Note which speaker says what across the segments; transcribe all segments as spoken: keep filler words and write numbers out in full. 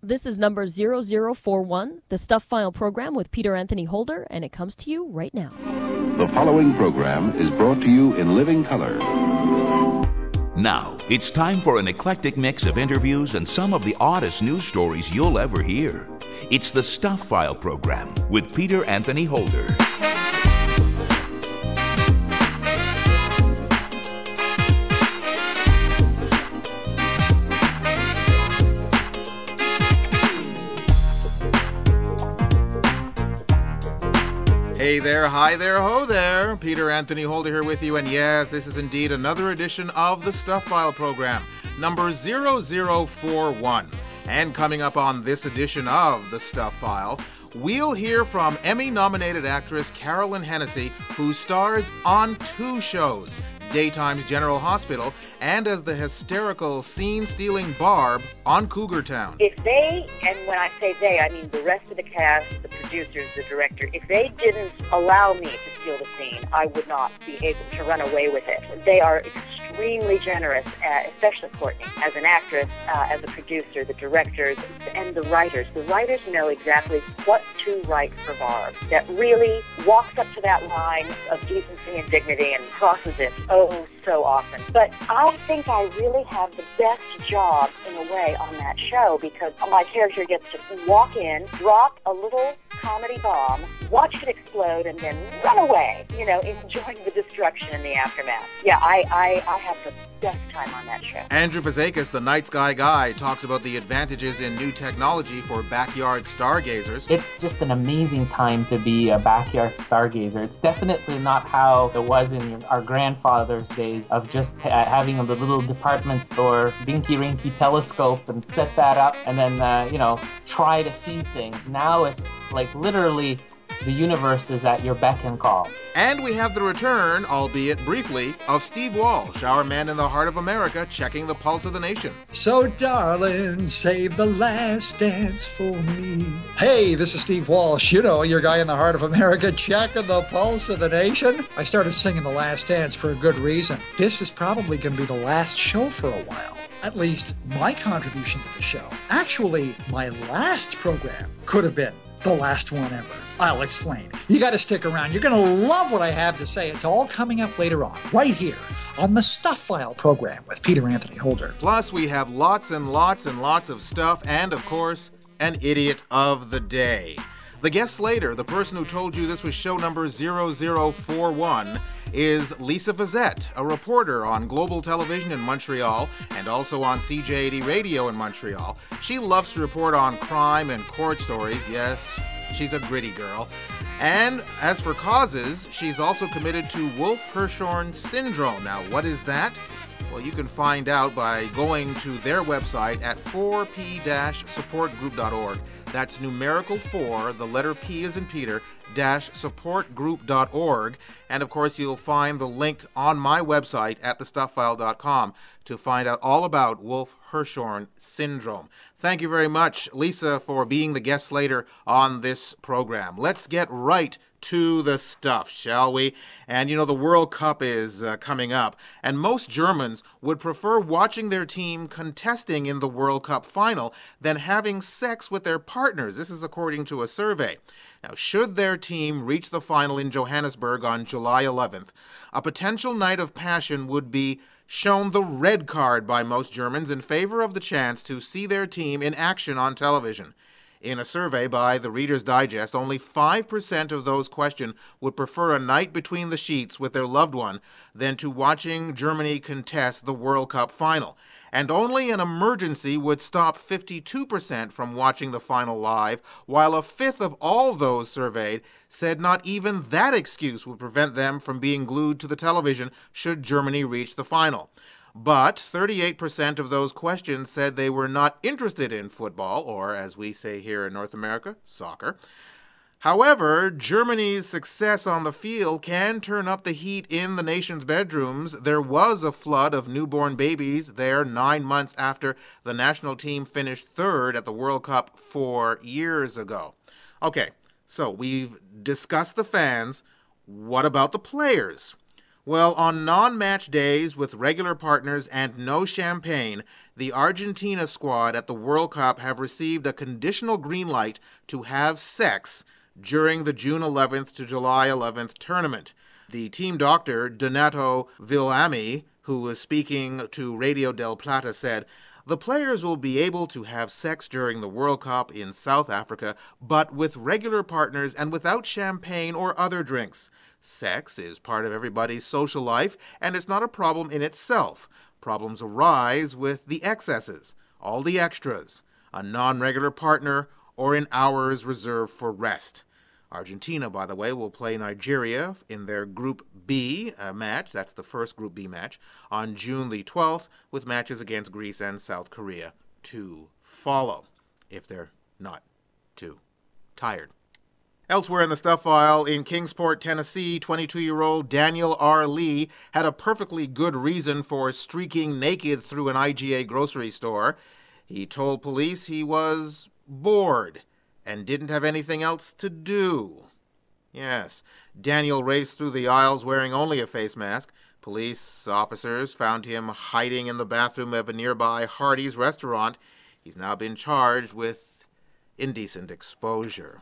Speaker 1: This is number zero zero four one, the Stuff File program with Peter Anthony Holder, and it comes to you right now.
Speaker 2: The following program is brought to you in living color.
Speaker 3: Now, it's time for an eclectic mix of interviews and some of the oddest news stories you'll ever hear. It's the Stuff File program with Peter Anthony Holder.
Speaker 4: Hey there, hi there, ho there. Peter Anthony Holder here with you, and yes, this is indeed another edition of the Stuff File program, number zero zero four one. And coming up on this edition of the Stuff File, we'll hear from Emmy-nominated actress Carolyn Hennessy, who stars on two shows, Daytime's General Hospital and as the hysterical scene-stealing Barb on Cougar Town.
Speaker 5: If they, and when I say they, I mean the rest of the cast, the producers, the director, if they didn't allow me to steal the scene, I would not be able to run away with it. They are extremely generous, uh, especially Courtney, as an actress, uh, as a producer, the directors, and the writers. The writers know exactly what to write for Barb, that really walks up to that line of decency and dignity and crosses it oh so often. But I think I really have the best job, in a way, on that show, because my character gets to walk in, drop a little comedy bomb, watch it explode, and then run away, you know, enjoying the destruction in the aftermath. Yeah, I, I, I have the best time on that show.
Speaker 4: Andrew Fazakis, the Night Sky Guy, talks about the advantages in new technology for backyard stargazers.
Speaker 6: It's just an amazing time to be a backyard stargazer. It's definitely not how it was in our grandfather's days of just ha- having a little department store, dinky-rinky telescope and set that up and then, uh, you know, try to see things. Now it's like literally the universe is at your beck and call.
Speaker 4: And we have the return, albeit briefly, of Steve Walsh, our man in the heart of America, checking the pulse of the nation.
Speaker 7: So darling, save the last dance for me. Hey, this is Steve Walsh, you know, your guy in the heart of America, checking the pulse of the nation. I started singing The Last Dance for a good reason. This is probably going to be the last show for a while. At least my contribution to the show. Actually, my last program could have been the last one ever. I'll explain. You got to stick around. You're going to love what I have to say. It's all coming up later on, right here on the Stuff File program with Peter Anthony Holder.
Speaker 4: Plus, we have lots and lots and lots of stuff and, of course, an idiot of the day. The guest slater, the person who told you this was show number zero zero four one, is Lisa Fazette, a reporter on Global Television in Montreal and also on C J eighty Radio in Montreal. She loves to report on crime and court stories. Yes, she's a gritty girl. And as for causes, she's also committed to Wolff-Hirschhorn syndrome. Now, what is that? Well, you can find out by going to their website at four p dash support group dot org. That's numerical four, the letter P as in Peter, dash support group dot org. And of course, you'll find the link on my website at the stuff file dot com to find out all about Wolff-Hirschhorn syndrome. Thank you very much, Lisa, for being the guest slater on this program. Let's get right to the stuff, shall we? And you know, the World Cup is uh, coming up, and most Germans would prefer watching their team contesting in the World Cup final than having sex with their partners. This is according to a survey. Now, should their team reach the final in Johannesburg on July eleventh, a potential night of passion would be shown the red card by most Germans in favor of the chance to see their team in action on television. In a survey by the Reader's Digest, only five percent of those questioned would prefer a night between the sheets with their loved one than to watching Germany contest the World Cup final. And only an emergency would stop fifty-two percent from watching the final live, while a fifth of all those surveyed said not even that excuse would prevent them from being glued to the television should Germany reach the final. But thirty-eight percent of those questioned said they were not interested in football, or as we say here in North America, soccer. However, Germany's success on the field can turn up the heat in the nation's bedrooms. There was a flood of newborn babies there nine months after the national team finished third at the World Cup four years ago. Okay, so we've discussed the fans. What about the players? Well, on non-match days with regular partners and no champagne, the Argentina squad at the World Cup have received a conditional green light to have sex during the June eleventh to July eleventh tournament. The team doctor, Donato Villami, who was speaking to Radio del Plata, said, "The players will be able to have sex during the World Cup in South Africa, but with regular partners and without champagne or other drinks. Sex is part of everybody's social life, and it's not a problem in itself. Problems arise with the excesses, all the extras, a non-regular partner, or in hours reserved for rest." Argentina, by the way, will play Nigeria in their Group B uh, match, that's the first Group B match, on June the twelfth, with matches against Greece and South Korea to follow, if they're not too tired. Elsewhere in the stuff file, in Kingsport, Tennessee, twenty-two-year-old Daniel R. Lee had a perfectly good reason for streaking naked through an I G A grocery store. He told police he was bored and didn't have anything else to do. Yes, Daniel raced through the aisles wearing only a face mask. Police officers found him hiding in the bathroom of a nearby Hardee's restaurant. He's now been charged with indecent exposure.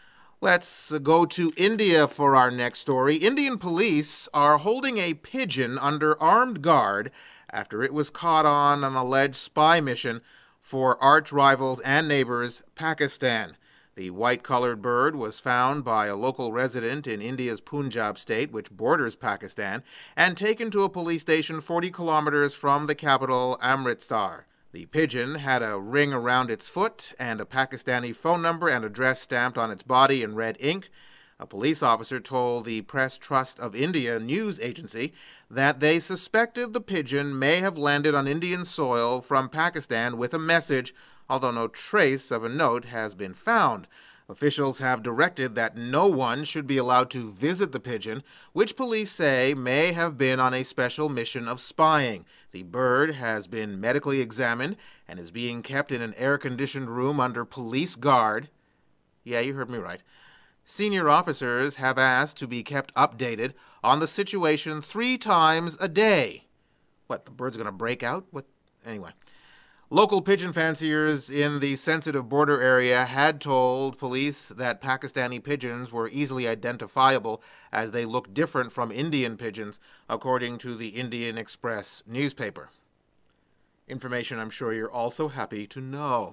Speaker 4: Let's go to India for our next story. Indian police are holding a pigeon under armed guard after it was caught on an alleged spy mission for arch rivals and neighbors, Pakistan. The white-colored bird was found by a local resident in India's Punjab state, which borders Pakistan, and taken to a police station forty kilometers from the capital, Amritsar. The pigeon had a ring around its foot and a Pakistani phone number and address stamped on its body in red ink. A police officer told the Press Trust of India news agency that they suspected the pigeon may have landed on Indian soil from Pakistan with a message, although no trace of a note has been found. Officials have directed that no one should be allowed to visit the pigeon, which police say may have been on a special mission of spying. The bird has been medically examined and is being kept in an air-conditioned room under police guard. Yeah, you heard me right. Senior officers have asked to be kept updated on the situation three times a day. What, the bird's going to break out? What? Anyway. Local pigeon fanciers in the sensitive border area had told police that Pakistani pigeons were easily identifiable as they look different from Indian pigeons, according to the Indian Express newspaper. Information I'm sure you're also happy to know.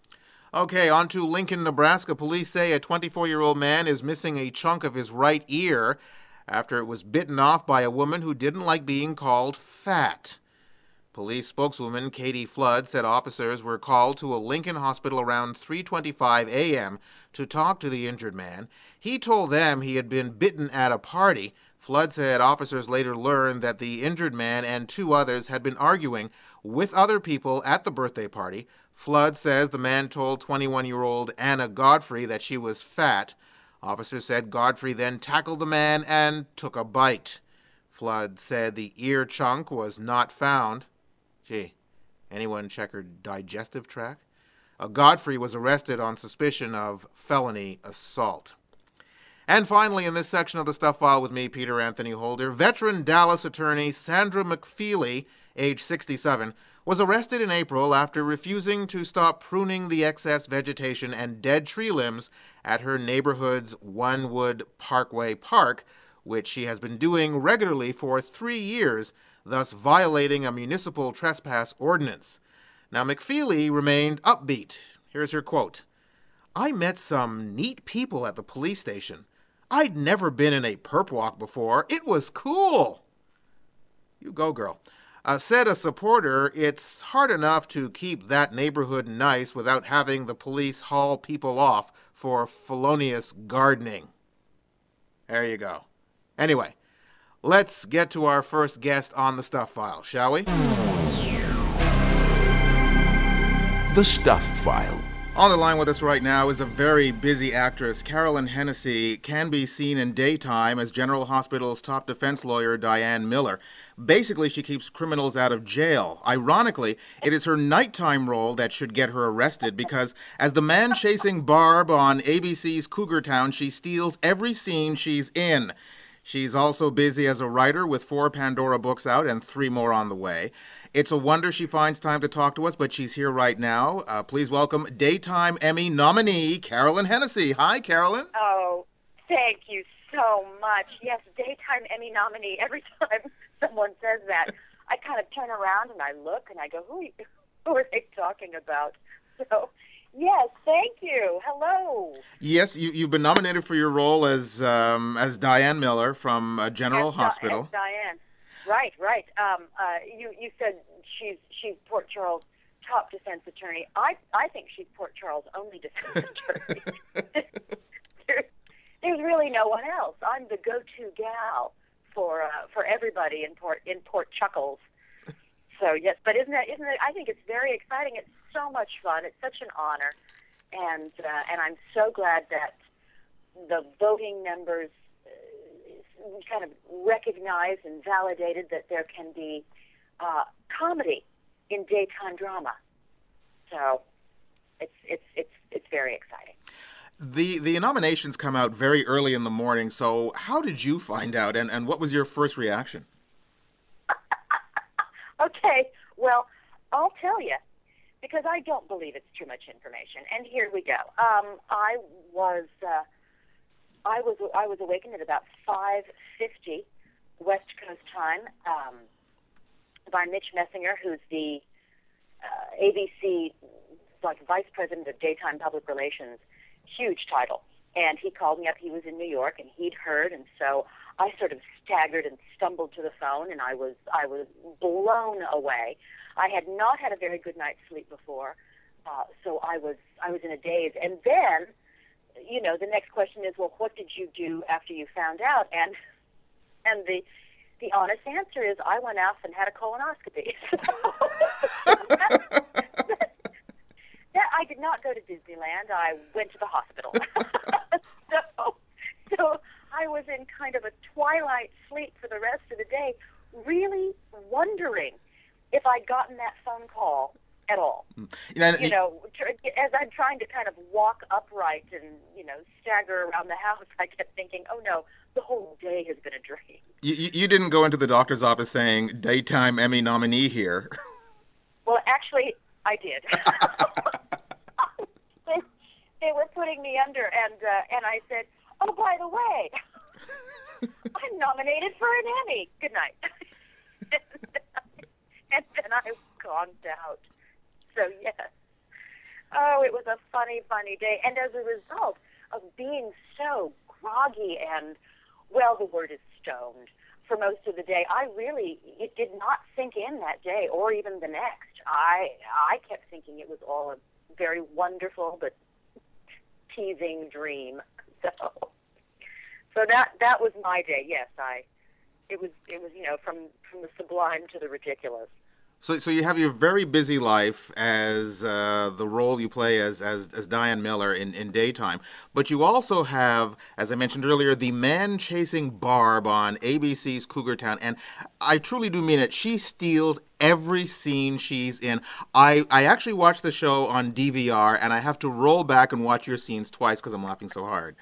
Speaker 4: Okay, on to Lincoln, Nebraska. Police say a twenty-four-year-old man is missing a chunk of his right ear after it was bitten off by a woman who didn't like being called fat. Police spokeswoman Katie Flood said officers were called to a Lincoln hospital around three twenty-five a.m. to talk to the injured man. He told them he had been bitten at a party. Flood said officers later learned that the injured man and two others had been arguing with other people at the birthday party. Flood says the man told twenty-one-year-old Anna Godfrey that she was fat. Officers said Godfrey then tackled the man and took a bite. Flood said the ear chunk was not found. Gee, anyone check her digestive tract? Uh, Godfrey was arrested on suspicion of felony assault. And finally, in this section of the Stuff File with me, Peter Anthony Holder, veteran Dallas attorney Sandra McFeely, age sixty-seven, was arrested in April after refusing to stop pruning the excess vegetation and dead tree limbs at her neighborhood's Onewood Parkway Park, which she has been doing regularly for three years, thus violating a municipal trespass ordinance. Now, McFeely remained upbeat. Here's her quote. "I met some neat people at the police station. I'd never been in a perp walk before. It was cool." You go, girl. Uh, said a supporter, it's hard enough to keep that neighborhood nice without having the police haul people off for felonious gardening. There you go. Anyway, let's get to our first guest on the Stuff File, shall we?
Speaker 3: The Stuff File.
Speaker 4: On the line with us right now is a very busy actress. Carolyn Hennessy can be seen in daytime as General Hospital's top defense lawyer, Diane Miller. Basically, she keeps criminals out of jail. Ironically, it is her nighttime role that should get her arrested because as the man chasing Barb on A B C's Cougar Town, she steals every scene she's in. She's also busy as a writer with four Pandora books out and three more on the way. It's a wonder she finds time to talk to us, but she's here right now. Uh, please welcome Daytime Emmy nominee Carolyn Hennessy. Hi, Carolyn.
Speaker 5: Oh, thank you so much. Yes, Daytime Emmy nominee. Every time someone says that, I kind of turn around and I look and I go, who, who are they talking about? So, yes, thank you. Hello.
Speaker 4: Yes, you, you've been nominated for your role as um, as Diane Miller from uh, General
Speaker 5: As,
Speaker 4: Hospital.
Speaker 5: As Diane. Right, right. Um, uh, you, you said she's she's Port Charles' top defense attorney. I I think she's Port Charles' only defense attorney. there's, there's really no one else. I'm the go-to gal for uh, for everybody in Port in Port Chuckles. So yes, but isn't that isn't it? I think it's very exciting. It's so much fun. It's such an honor, and uh, and I'm so glad that the voting members uh, kind of recognized and validated that there can be uh, comedy in daytime drama. So it's it's it's it's very exciting.
Speaker 4: The the nominations come out very early in the morning. So how did you find out, and, and what was your first reaction?
Speaker 5: Okay, well, I'll tell you, because I don't believe it's too much information. And here we go. Um, I was uh, I was I was awakened at about five fifty West Coast time um, by Mitch Messinger, who's the uh, A B C like Vice President of Daytime Public Relations. Huge title. And he called me up. He was in New York, and he'd heard, and so I sort of staggered and stumbled to the phone, and I was I was blown away. I had not had a very good night's sleep before, uh, so I was I was in a daze. And then, you know, the next question is, well, what did you do after you found out? And and the the honest answer is, I went off and had a colonoscopy. That, I did not go to Disneyland. I went to the hospital. so, so I was in kind of a twilight sleep for the rest of the day, really wondering if I'd gotten that phone call at all. You know, you know, as I'm trying to kind of walk upright and, you know, stagger around the house, I kept thinking, oh, no, the whole day has been a dream.
Speaker 4: You, you didn't go into the doctor's office saying, Daytime Emmy nominee here.
Speaker 5: Well, actually, I did. they, they were putting me under, and uh, and I said, oh, by the way, I'm nominated for an Emmy. Good night. And then I conked out. So, yes. Oh, it was a funny, funny day. And as a result of being so groggy and, well, the word is stoned for most of the day, I really, it did not sink in that day or even the next. I I kept thinking it was all a very wonderful but teasing dream. So, so that that was my day. Yes, I. It was it was you know from from the sublime to the ridiculous.
Speaker 4: So, so you have your very busy life as uh, the role you play as as, as Diane Miller in, in daytime, but you also have, as I mentioned earlier, the man-chasing Barb on A B C's Cougar Town, and I truly do mean it. She steals every scene she's in. I, I actually watched the show on D V R, and I have to roll back and watch your scenes twice because I'm laughing so hard.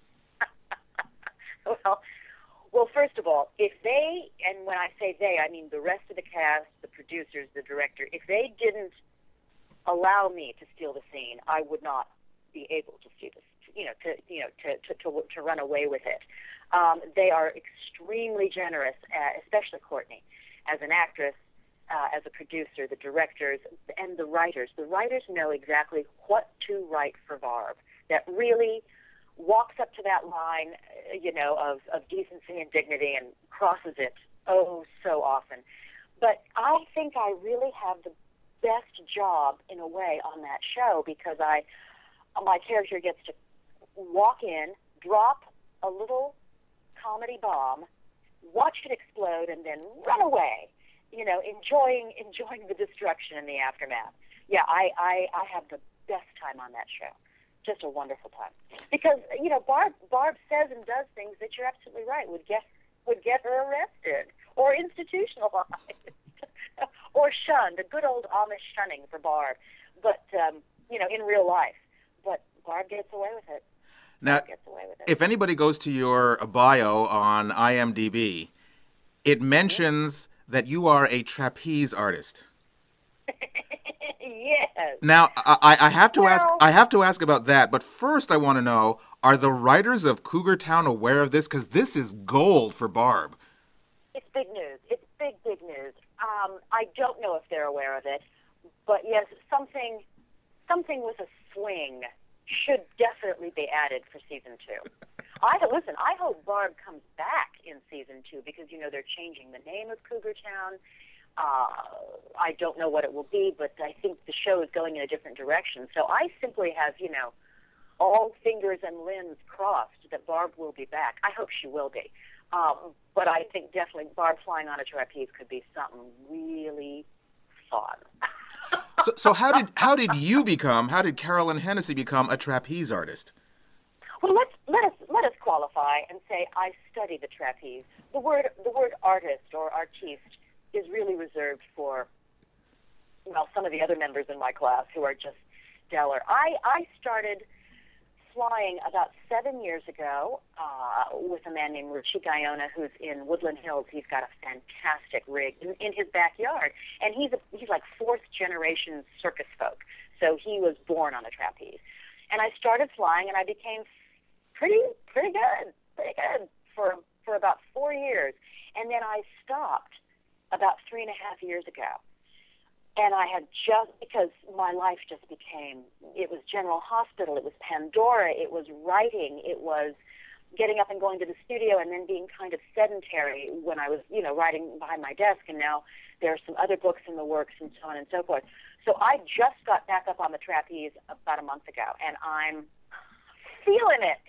Speaker 5: Well. Well, first of all, if they, and when I say they, I mean the rest of the cast, the producers, the director, if they didn't allow me to steal the scene, I would not be able to steal this, you know, to you know, to to to, to run away with it. Um, they are extremely generous, uh, especially Courtney, as an actress, uh, as a producer, the directors, and the writers. The writers know exactly what to write for Barb. That really walks up to that line, you know, of, of decency and dignity and crosses it oh so often. But I think I really have the best job in a way on that show because I, my character gets to walk in, drop a little comedy bomb, watch it explode, and then run away, you know, enjoying enjoying the destruction in the aftermath. Yeah, I, I, I have the best time on that show. Just a wonderful time, because you know Barb. Barb says and does things that you're absolutely right would get would get her arrested or institutionalized or shunned. A good old Amish shunning for Barb, but um, you know in real life. But Barb gets away with it.
Speaker 4: Now,
Speaker 5: Barb gets away with it.
Speaker 4: if anybody goes to your bio on I M D B, it mentions that you are a trapeze artist.
Speaker 5: Yes.
Speaker 4: Now, I, I have to
Speaker 5: Well-
Speaker 4: ask. I have to ask about that. But first, I want to know: are the writers of Cougar Town aware of this? Because this is gold for Barb.
Speaker 5: It's big news. It's big, big news. Um, I don't know if they're aware of it, but yes, something, something with a swing should definitely be added for season two. I listen. I hope Barb comes back in season two because you know they're changing the name of Cougar Town. Uh, I don't know what it will be, but I think the show is going in a different direction. So I simply have, you know, all fingers and limbs crossed that Barb will be back. I hope she will be. Um, but I think definitely Barb flying on a trapeze could be something really fun.
Speaker 4: So, so how did how did you become? How did Carolyn Hennessy become a trapeze artist?
Speaker 5: Well, let's let us let us qualify and say I study the trapeze. The word the word artist or artiste is really reserved for, well, some of the other members in my class who are just stellar. I, I started flying about seven years ago uh, with a man named Richie Guyona, who's in Woodland Hills. He's got a fantastic rig in, in his backyard, and he's a, he's like fourth generation circus folk. So he was born on a trapeze, and I started flying, and I became pretty pretty good, pretty good for for about four years, and then I stopped about three and a half years ago. And I had just, because my life just became, it was General Hospital, it was Pandora, it was writing, it was getting up and going to the studio and then being kind of sedentary when I was, you know, writing behind my desk. And now there are some other books in the works and so on and so forth. So I just got back up on the trapeze about a month ago, and I'm feeling it.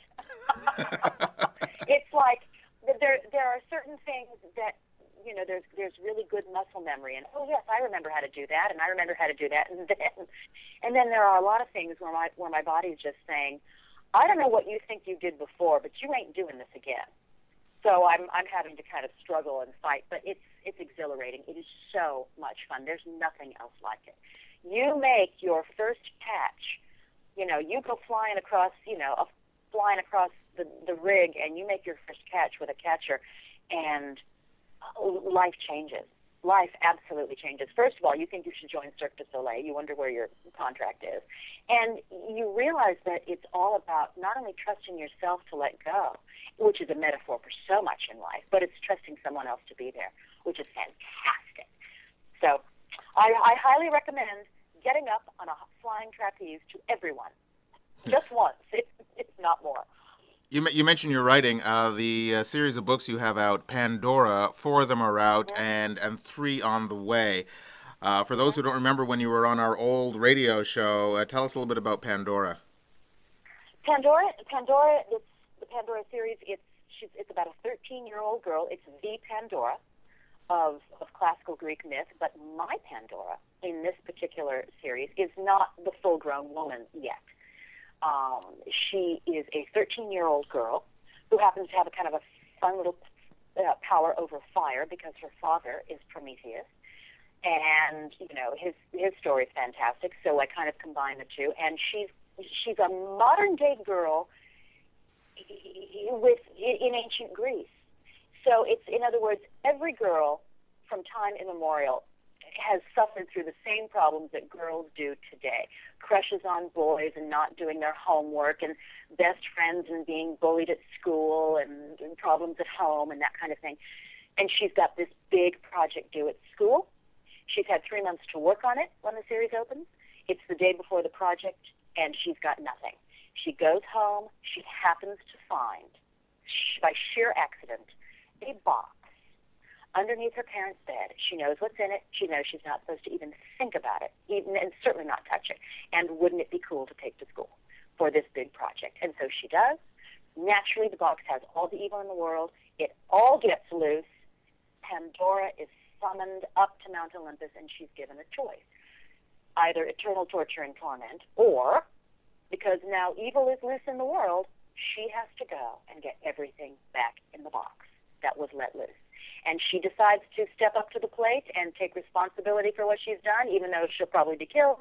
Speaker 5: It's like there there are certain things that, you know, there's there's really good muscle memory, and oh yes, I remember how to do that, and I remember how to do that, and then and then there are a lot of things where my where my body's just saying, I don't know what you think you did before, but you ain't doing this again. So I'm I'm having to kind of struggle and fight, but it's it's exhilarating. It is so much fun. There's nothing else like it. You make your first catch, you know, you go flying across, you know, a, flying across the the rig, and you make your first catch with a catcher, and life changes. Life absolutely changes. First of all, you think you should join Cirque du Soleil. You wonder where your contract is. And you realize that it's all about not only trusting yourself to let go, which is a metaphor for so much in life, but it's trusting someone else to be there, which is fantastic. So I, I highly recommend getting up on a flying trapeze to everyone. Just once. It's, it's not more.
Speaker 4: You, you mentioned your writing. Uh, the uh, series of books you have out, Pandora, four of them are out, mm-hmm. and, and three on the way. Uh, for those who don't remember when you were on our old radio show, uh, tell us a little bit about Pandora.
Speaker 5: Pandora, Pandora, it's the Pandora series. It's she's, it's about a thirteen-year-old girl. It's the Pandora of of classical Greek myth. But my Pandora in this particular series is not the full-grown woman yet. Um, she is a thirteen-year-old girl who happens to have a kind of a fun little uh, power over fire because her father is Prometheus. And, you know, his his story is fantastic, so I kind of combine the two. And she's she's a modern-day girl with in ancient Greece. So it's, in other words, every girl from time immemorial has suffered through the same problems that girls do today. Crushes on boys and not doing their homework, and best friends and being bullied at school, and, and problems at home and that kind of thing. And she's got this big project due at school. She's had three months to work on it when the series opens. It's the day before the project, and she's got nothing. She goes home. She happens to find, by sheer accident, a box underneath her parents' bed. She knows what's in it. She knows she's not supposed to even think about it, even, and certainly not touch it. And wouldn't it be cool to take to school for this big project? And so she does. Naturally, the box has all the evil in the world. It all gets loose. Pandora is summoned up to Mount Olympus, and she's given a choice. Either eternal torture and torment, or, because now evil is loose in the world, she has to go and get everything back in the box that was let loose. And she decides to step up to the plate and take responsibility for what she's done, even though she'll probably be killed.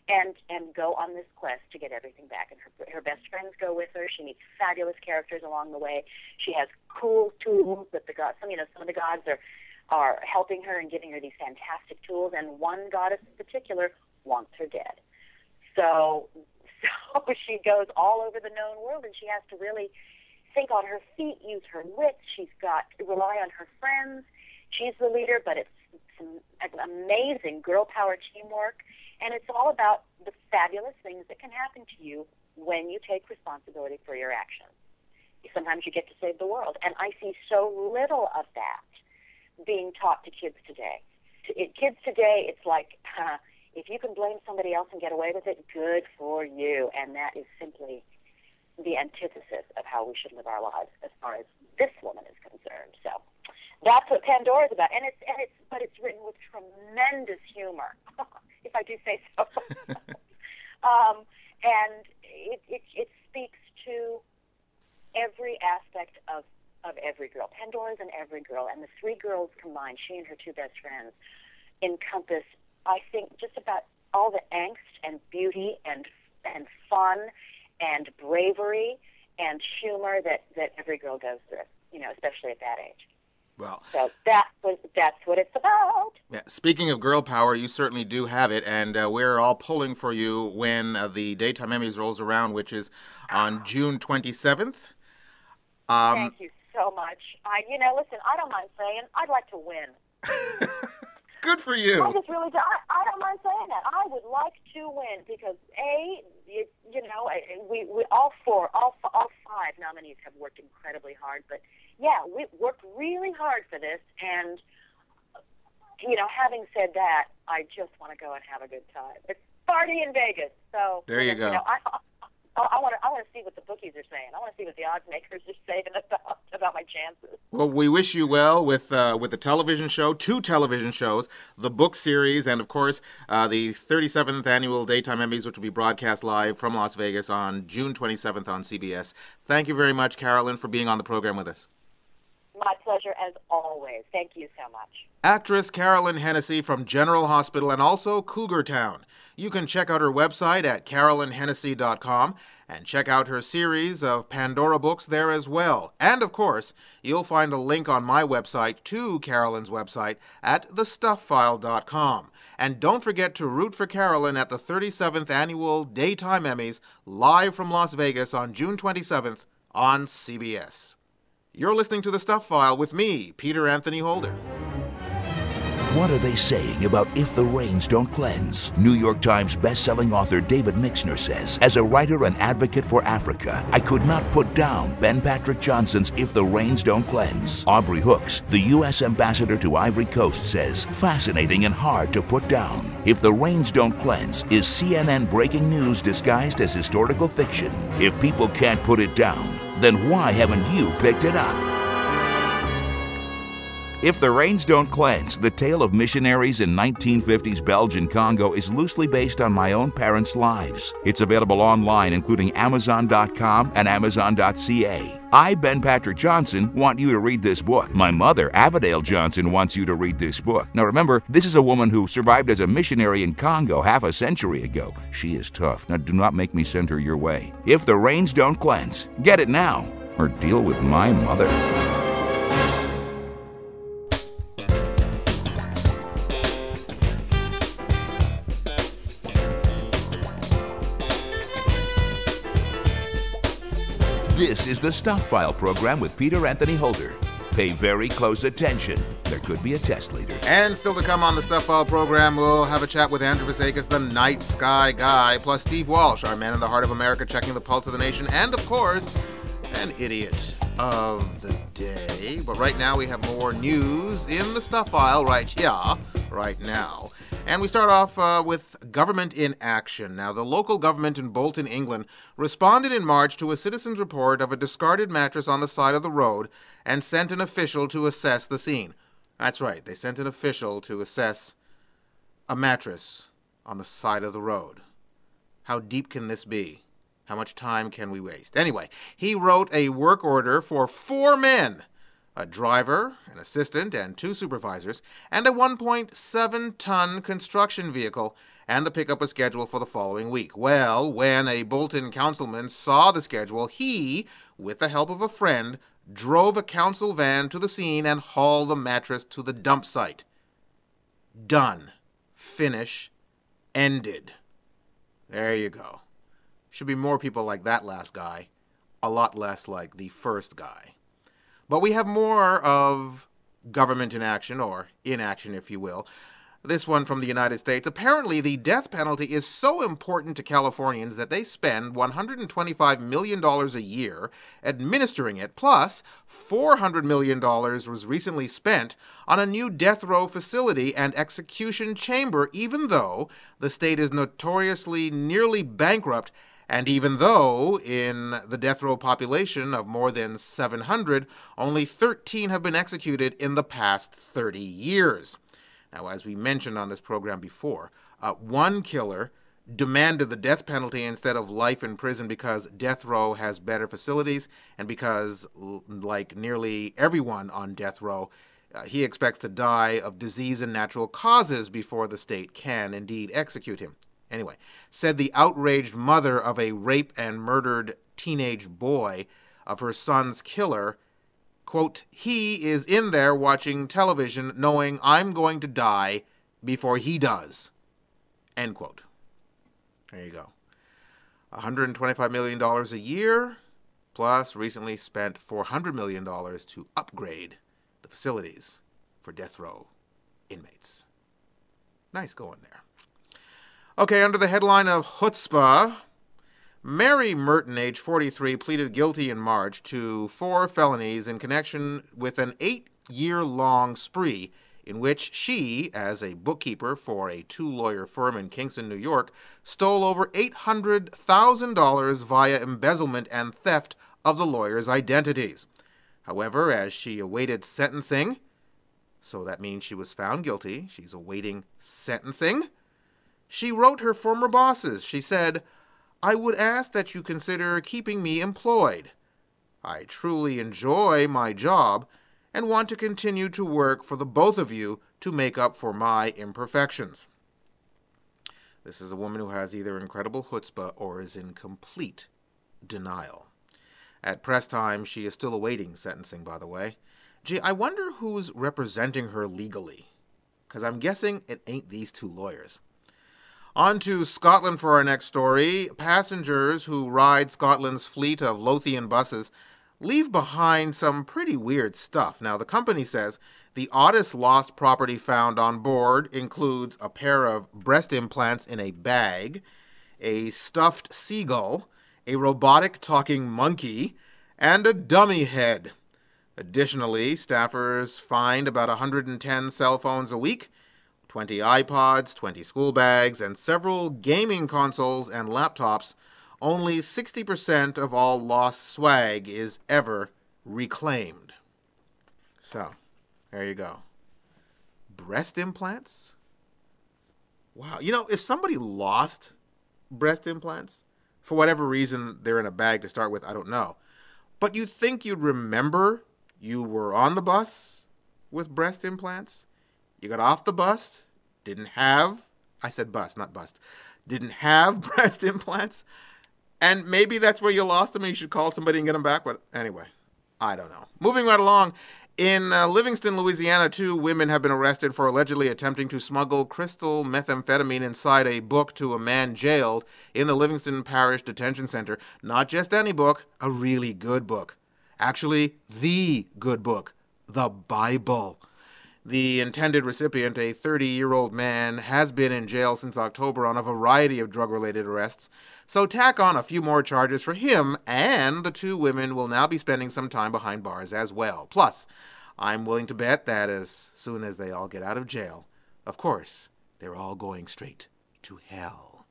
Speaker 5: and and go on this quest to get everything back. And her her best friends go with her. She meets fabulous characters along the way. She has cool tools that the gods, some you know, some of the gods are are helping her and giving her these fantastic tools. And one goddess in particular wants her dead. So so she goes all over the known world, and she has to really think on her feet, use her wits. She's got to rely on her friends. She's the leader, but it's some amazing girl power teamwork. And it's all about the fabulous things that can happen to you when you take responsibility for your actions. Sometimes you get to save the world. And I see so little of that being taught to kids today. To, it, kids today, it's like, uh, if you can blame somebody else and get away with it, good for you. And that is simply the antithesis of how we should live our lives as far as this woman is concerned. So that's what Pandora is about. And it's, and it's, but it's written with tremendous humor. If I do say so. um, and it, it it speaks to every aspect of, of every girl. Pandora's in every girl, and the three girls combined, she and her two best friends, encompass, I think, just about all the angst and beauty and and fun and bravery and humor that, that every girl goes through, you know, especially at that age.
Speaker 4: Well,
Speaker 5: so that was, that's what it's about.
Speaker 4: Yeah, speaking of girl power, you certainly do have it, and uh, we're all pulling for you when uh, the Daytime Emmys rolls around, which is on June twenty-seventh. Um,
Speaker 5: Thank you so much. I, you know, listen, I don't mind saying I'd like to win.
Speaker 4: Good for you.
Speaker 5: I just really do. I, I don't mind saying that. I would like to win because, A, you, you know, we, we all four, all, all five nominees have worked incredibly hard, but yeah, we worked really hard for this, and, you know, having said that, I just want to go and have a good time. It's party in Vegas, so...
Speaker 4: There you go.
Speaker 5: You know, I, I, I want to I want to see what the bookies are saying. I want to see what the odds makers are saying about, about my chances.
Speaker 4: Well, we wish you well with uh, with the television show, two television shows, the book series, and, of course, uh, the thirty-seventh Annual Daytime Emmys, which will be broadcast live from Las Vegas on June twenty-seventh on C B S. Thank you very much, Carolyn, for being on the program with us.
Speaker 5: My pleasure, as always. Thank you so much.
Speaker 4: Actress Carolyn Hennessy from General Hospital and also Cougar Town. You can check out her website at carolyn hennessy dot com and check out her series of Pandora books there as well. And, of course, you'll find a link on my website to Carolyn's website at the stuff file dot com. And don't forget to root for Carolyn at the thirty-seventh Annual Daytime Emmys live from Las Vegas on June twenty-seventh on C B S. You're listening to The Stuff File with me, Peter Anthony Holder.
Speaker 3: What are they saying about If the Rains Don't Cleanse? New York Times best-selling author David Mixner says, as a writer and advocate for Africa, I could not put down Ben Patrick Johnson's If the Rains Don't Cleanse. Aubrey Hooks, the U S ambassador to Ivory Coast, says, fascinating and hard to put down. If the Rains Don't Cleanse is C N N breaking news disguised as historical fiction. If people can't put it down, then why haven't you picked it up? If the Rains Don't Cleanse, the tale of missionaries in nineteen fifties Belgian Congo, is loosely based on my own parents' lives. It's available online, including amazon dot com and amazon dot c a. I, Ben Patrick Johnson, want you to read this book. My mother, Avadale Johnson, wants you to read this book. Now remember, this is a woman who survived as a missionary in Congo half a century ago. She is tough. Now do not make me send her your way. If the Rains Don't Cleanse, get it now, or deal with my mother. This is the Stuff File program with Peter Anthony Holder. Pay very close attention. There could be a test later.
Speaker 4: And still to come on the Stuff File program, we'll have a chat with Andrew Vasakis, the night sky guy, plus Steve Walsh, our man in the heart of America, checking the pulse of the nation, and, of course, an idiot of the day. But right now we have more news in the Stuff File right here, right now. And we start off uh, with government in action. Now, the local government in Bolton, England, responded in March to a citizen's report of a discarded mattress on the side of the road and sent an official to assess the scene. That's right, they sent an official to assess a mattress on the side of the road. How deep can this be? How much time can we waste? Anyway, he wrote a work order for four men, a driver, an assistant, and two supervisors, and a one point seven ton construction vehicle, and the pickup was scheduled for the following week. Well, when a Bolton councilman saw the schedule, he, with the help of a friend, drove a council van to the scene and hauled the mattress to the dump site. Done. Finish. Ended. There you go. Should be more people like that last guy. A lot less like the first guy. But we have more of government inaction, or inaction, if you will. This one from the United States. Apparently, the death penalty is so important to Californians that they spend one hundred twenty-five million dollars a year administering it, plus four hundred million dollars was recently spent on a new death row facility and execution chamber, even though the state is notoriously nearly bankrupt, and even though in the death row population of more than seven hundred, only thirteen have been executed in the past thirty years. Now, as we mentioned on this program before, uh, one killer demanded the death penalty instead of life in prison because death row has better facilities and because, like nearly everyone on death row, uh, he expects to die of disease and natural causes before the state can indeed execute him. Anyway, said the outraged mother of a raped and murdered teenage boy of her son's killer, quote, he is in there watching television knowing I'm going to die before he does, end quote. There you go. one hundred twenty-five million dollars a year, plus recently spent four hundred million dollars to upgrade the facilities for death row inmates. Nice going there. Okay, under the headline of chutzpah, Mary Merton, age forty-three, pleaded guilty in March to four felonies in connection with an eight-year-long spree in which she, as a bookkeeper for a two-lawyer firm in Kingston, New York, stole over eight hundred thousand dollars via embezzlement and theft of the lawyers' identities. However, as she awaited sentencing, so that means she was found guilty, she's awaiting sentencing, she wrote her former bosses. She said, I would ask that you consider keeping me employed. I truly enjoy my job and want to continue to work for the both of you to make up for my imperfections. This is a woman who has either incredible chutzpah or is in complete denial. At press time, she is still awaiting sentencing, by the way. Gee, I wonder who's representing her legally, because I'm guessing it ain't these two lawyers. On to Scotland for our next story. Passengers who ride Scotland's fleet of Lothian buses leave behind some pretty weird stuff. Now, the company says the oddest lost property found on board includes a pair of breast implants in a bag, a stuffed seagull, a robotic talking monkey, and a dummy head. Additionally, staffers find about one hundred ten cell phones a week, twenty iPods, twenty school bags, and several gaming consoles and laptops. Only sixty percent of all lost swag is ever reclaimed. So, there you go. Breast implants? Wow. You know, if somebody lost breast implants, for whatever reason they're in a bag to start with, I don't know. But you'd think you'd remember you were on the bus with breast implants? You got off the bus, didn't have, I said bus, not bust, didn't have breast implants, and maybe that's where you lost them and you should call somebody and get them back, but anyway, I don't know. Moving right along, in uh, Livingston, Louisiana, two women have been arrested for allegedly attempting to smuggle crystal methamphetamine inside a book to a man jailed in the Livingston Parish Detention Center. Not just any book, a really good book. Actually, the good book, the Bible. The intended recipient, a thirty-year-old man, has been in jail since October on a variety of drug-related arrests. So tack on a few more charges for him, and the two women will now be spending some time behind bars as well. Plus, I'm willing to bet that as soon as they all get out of jail, of course, they're all going straight to hell.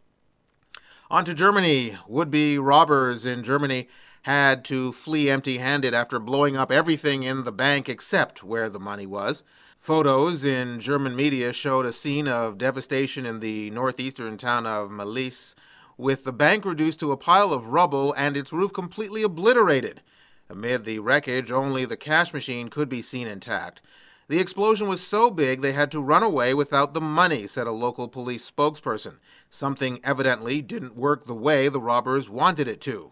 Speaker 4: On to Germany. Would-be robbers in Germany had to flee empty-handed after blowing up everything in the bank except where the money was. Photos in German media showed a scene of devastation in the northeastern town of Malice, with the bank reduced to a pile of rubble and its roof completely obliterated. Amid the wreckage, only the cash machine could be seen intact. The explosion was so big they had to run away without the money, said a local police spokesperson. Something evidently didn't work the way the robbers wanted it to.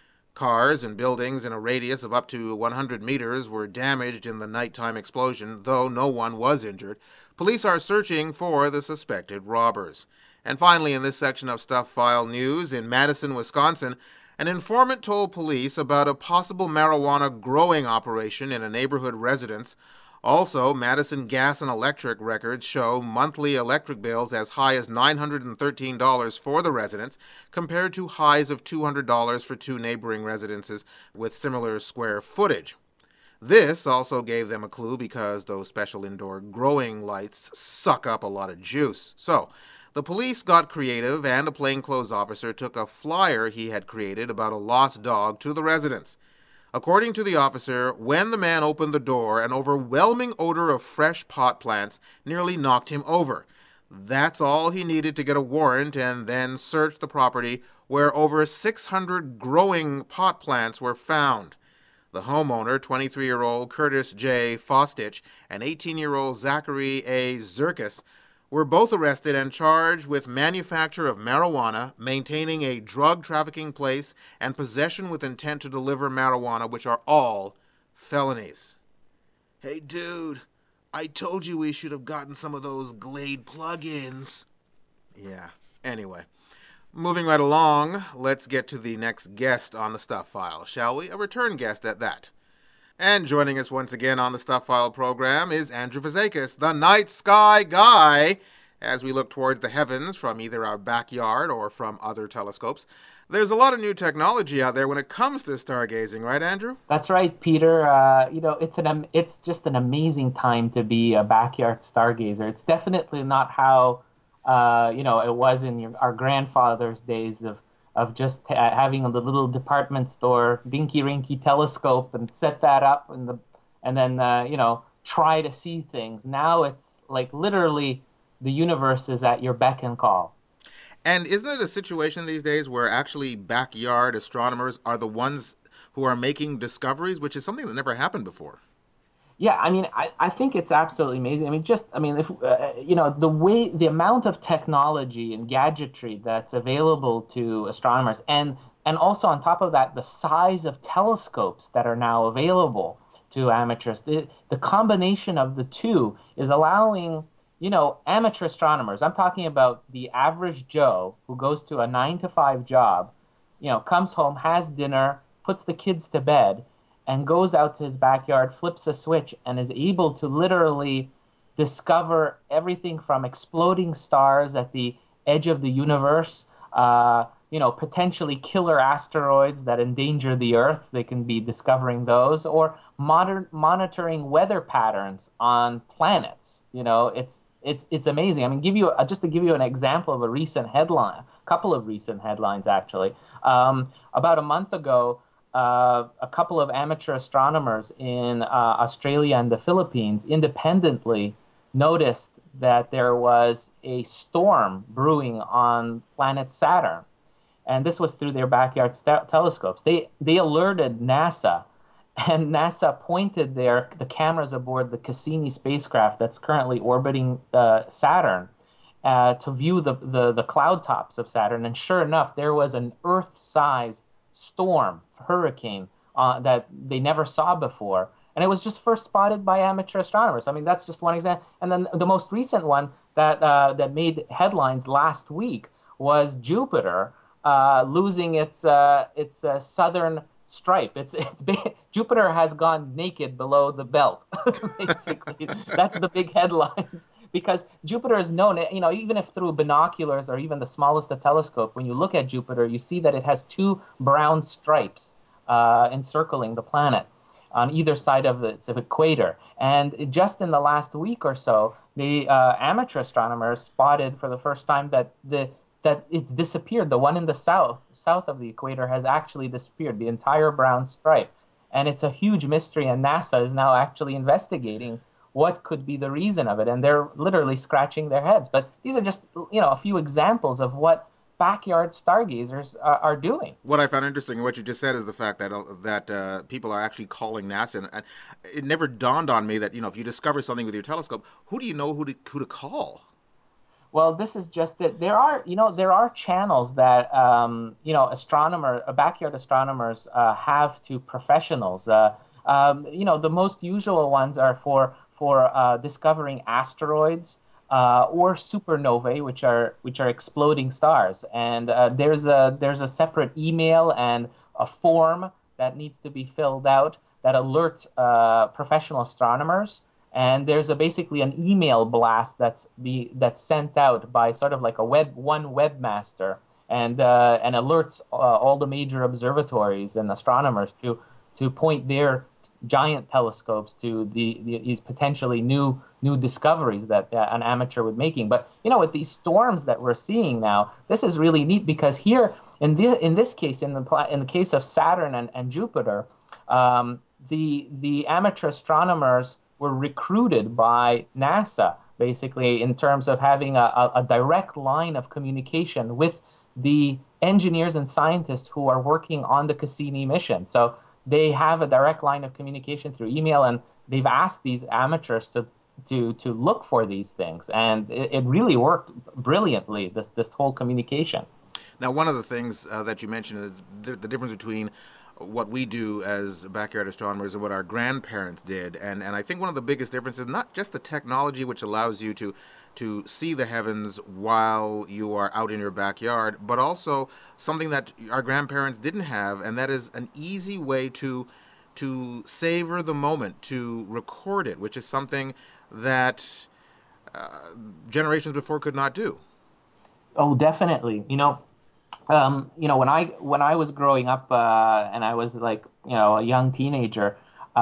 Speaker 4: Cars and buildings in a radius of up to one hundred meters were damaged in the nighttime explosion, though no one was injured. Police are searching for the suspected robbers. And finally, in this section of Stuff File News, in Madison, Wisconsin, an informant told police about a possible marijuana growing operation in a neighborhood residence. Also, Madison Gas and Electric records show monthly electric bills as high as nine hundred thirteen dollars for the residents, compared to highs of two hundred dollars for two neighboring residences with similar square footage. This also gave them a clue because those special indoor growing lights suck up a lot of juice. So, the police got creative, and a plainclothes officer took a flyer he had created about a lost dog to the residents. According to the officer, when the man opened the door, an overwhelming odor of fresh pot plants nearly knocked him over. That's all he needed to get a warrant and then search the property, where over six hundred growing pot plants were found. The homeowner, twenty-three-year-old Curtis J. Fostich, and eighteen-year-old Zachary A. Zirkis, were both arrested and charged with manufacture of marijuana, maintaining a drug trafficking place, and possession with intent to deliver marijuana, which are all felonies. Hey, dude, I told you we should have gotten some of those Glade plug-ins. Yeah, anyway. Moving right along, let's get to the next guest on the Stuff File, shall we? A return guest at that. And joining us once again on the Stuff File program is Andrew Fazakis, the night sky guy. As we look towards the heavens from either our backyard or from other telescopes, there's a lot of new technology out there when it comes to stargazing, right, Andrew?
Speaker 6: That's right, Peter. Uh, you know, it's an it's just an amazing time to be a backyard stargazer. It's definitely not how uh, you know it was in your, our grandfather's days of. of just ha- having the little department store dinky-rinky telescope and set that up and the and then uh, you know try to see things. Now it's like literally the universe is at your beck and call.
Speaker 4: And isn't it a situation these days where actually backyard astronomers are the ones who are making discoveries, which is something that never happened before?
Speaker 6: Yeah, I mean, I, I think it's absolutely amazing. I mean, just, I mean, if uh, you know, the way, the amount of technology and gadgetry that's available to astronomers, and and also on top of that, the size of telescopes that are now available to amateurs, the the combination of the two is allowing, you know, amateur astronomers, I'm talking about the average Joe who goes to a nine to five job, you know, comes home, has dinner, puts the kids to bed, and goes out to his backyard, flips a switch, and is able to literally discover everything from exploding stars at the edge of the universe, uh, you know, potentially killer asteroids that endanger the Earth. They can be discovering those, or modern monitoring weather patterns on planets. You know, it's it's it's amazing. I mean, give you just to give you an example of a recent headline, a couple of recent headlines actually. Um, about a month ago, Uh, a couple of amateur astronomers in uh, Australia and the Philippines independently noticed that there was a storm brewing on planet Saturn. And this was through their backyard st- telescopes. They they alerted NASA, and NASA pointed their the cameras aboard the Cassini spacecraft that's currently orbiting uh, Saturn uh, to view the, the, the cloud tops of Saturn. And sure enough, there was an Earth-sized storm, hurricane, uh, that they never saw before. And it was just first spotted by amateur astronomers. I mean, that's just one example. And then the most recent one that uh, that made headlines last week was Jupiter uh, losing its uh, its uh, southern stripe. It's it's big, Jupiter has gone naked below the belt. Basically, that's the big headlines, because Jupiter is known. You know, even if through binoculars or even the smallest of telescope, when you look at Jupiter, you see that it has two brown stripes uh, encircling the planet on either side of its equator. And just in the last week or so, the uh, amateur astronomers spotted for the first time that the that it's disappeared. The one in the south, south of the equator, has actually disappeared, the entire brown stripe. And it's a huge mystery, and NASA is now actually investigating what could be the reason of it. And they're literally scratching their heads. But these are just, you know, a few examples of what backyard stargazers uh, are doing.
Speaker 4: What I found interesting in what you just said is the fact that uh, that uh, people are actually calling NASA, and, and it never dawned on me that, you know, if you discover something with your telescope, who do you know who to who to call?
Speaker 6: Well, this is just it. There are, you know, there are channels that, um, you know, astronomer, uh, backyard astronomers uh, have to professionals. Uh, um, you know, the most usual ones are for for uh, discovering asteroids uh, or supernovae, which are which are exploding stars. And uh, there's a there's a separate email and a form that needs to be filled out that alerts uh, professional astronomers. And there's a basically an email blast that's be that's sent out by sort of like a web one webmaster, and uh, and alerts uh, all the major observatories and astronomers to to point their giant telescopes to the, the these potentially new new discoveries that uh, an amateur would making. But you know, with these storms that we're seeing now, this is really neat, because here in the in this case, in the in the case of Saturn and, and Jupiter, um, the the amateur astronomers were recruited by NASA, basically, in terms of having a, a, a direct line of communication with the engineers and scientists who are working on the Cassini mission. So they have a direct line of communication through email, and they've asked these amateurs to to to look for these things, and it, it really worked brilliantly, this this whole communication.
Speaker 4: Now, one of the things uh, that you mentioned is the, the difference between what we do as backyard astronomers and what our grandparents did. And and I think one of the biggest differences, not just the technology which allows you to to see the heavens while you are out in your backyard, but also something that our grandparents didn't have, and that is an easy way to to savor the moment, to record it, which is something that uh, generations before could not do.
Speaker 6: Oh, definitely. You know, Um, you know, when I when I was growing up uh, and I was like, you know, a young teenager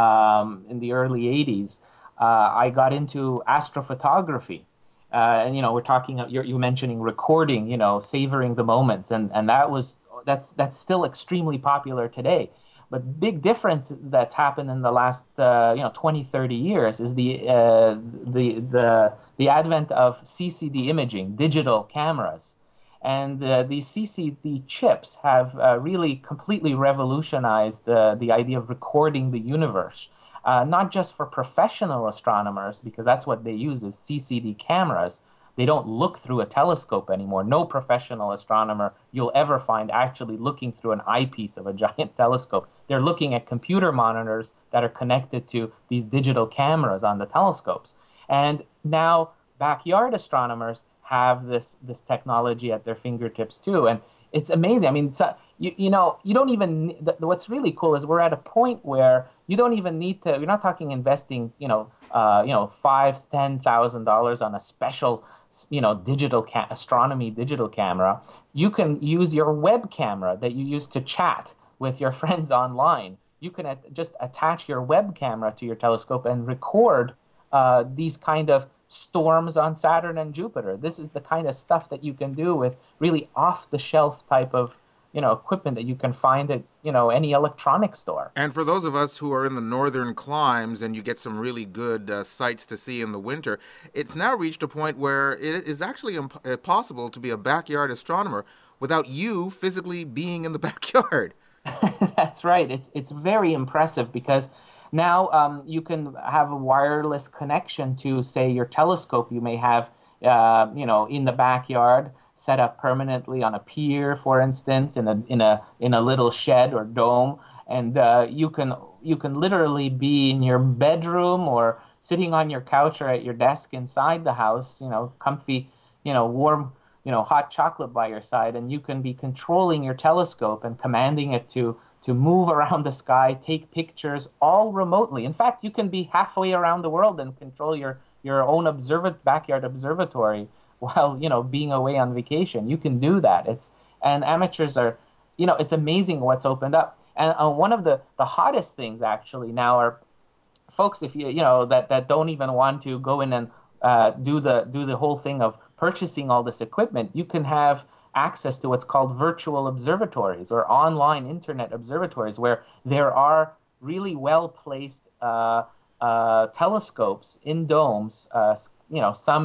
Speaker 6: um, in the early eighties, uh, I got into astrophotography. Uh, and you know, we're talking. You're, you're mentioning recording. You know, savoring the moments, and and that was that's that's still extremely popular today. But big difference that's happened in the last uh, you know twenty, thirty years is the uh, the the the advent of C C D imaging, digital cameras. And uh, these C C D chips have uh, really completely revolutionized uh, the idea of recording the universe, uh, not just for professional astronomers, because that's what they use is C C D cameras. They don't look through a telescope anymore. No professional astronomer you'll ever find actually looking through an eyepiece of a giant telescope. They're looking at computer monitors that are connected to these digital cameras on the telescopes. And now backyard astronomers have this this technology at their fingertips too, and it's amazing. I mean, so, you you know, you don't even. The, what's really cool is we're at a point where you don't even need to. You're not talking investing, you know, uh, you know, five, ten thousand dollars on a special, you know, digital ca- astronomy digital camera. You can use your web camera that you use to chat with your friends online. You can at, just attach your web camera to your telescope and record uh, these kind of storms on Saturn and Jupiter. This is the kind of stuff that you can do with really off-the-shelf type of, you know, equipment that you can find at, you know, any electronics store.
Speaker 4: And for those of us who are in the northern climes and you get some really good uh, sights to see in the winter, it's now reached a point where it is actually imp- possible to be a backyard astronomer without you physically being in the backyard.
Speaker 6: That's right. It's it's very impressive, because now um, you can have a wireless connection to, say, your telescope you may have, uh, you know, in the backyard, set up permanently on a pier, for instance, in a in a in a little shed or dome, and uh, you can you can literally be in your bedroom or sitting on your couch or at your desk inside the house, you know, comfy, you know, warm, you know, hot chocolate by your side, and you can be controlling your telescope and commanding it to. to move around the sky, take pictures, all remotely. In fact, you can be halfway around the world and control your, your own observa- backyard observatory while, you know, being away on vacation. You can do that. It's and amateurs are, you know, it's amazing what's opened up. And uh, one of the, the hottest things actually now are folks, if you, you know, that, that don't even want to go in and uh, do the do the whole thing of purchasing all this equipment. You can have access to what's called virtual observatories or online internet observatories, where there are really well-placed uh, uh, telescopes in domes, uh, you know, some in,